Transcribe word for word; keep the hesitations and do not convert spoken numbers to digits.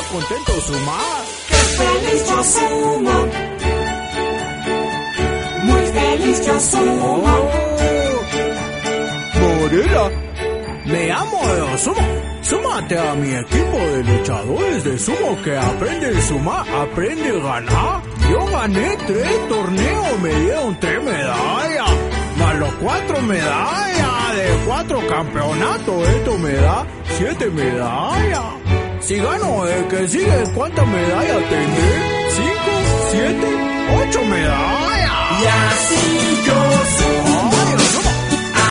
contento sumar. ¡Qué feliz yo sumo! Muy feliz yo sumo. Morela, me llamo Yo Sumo. Súmate a mi equipo de luchadores de sumo que aprende a sumar, aprende a ganar. Yo gané tres torneos, me dieron tres medallas, más los cuatro medallas de cuatro campeonatos. Esto me da siete medallas. Si gano el que sigue, ¿cuántas medallas tendré? Cinco, siete, ocho medallas. Y así yo sumo.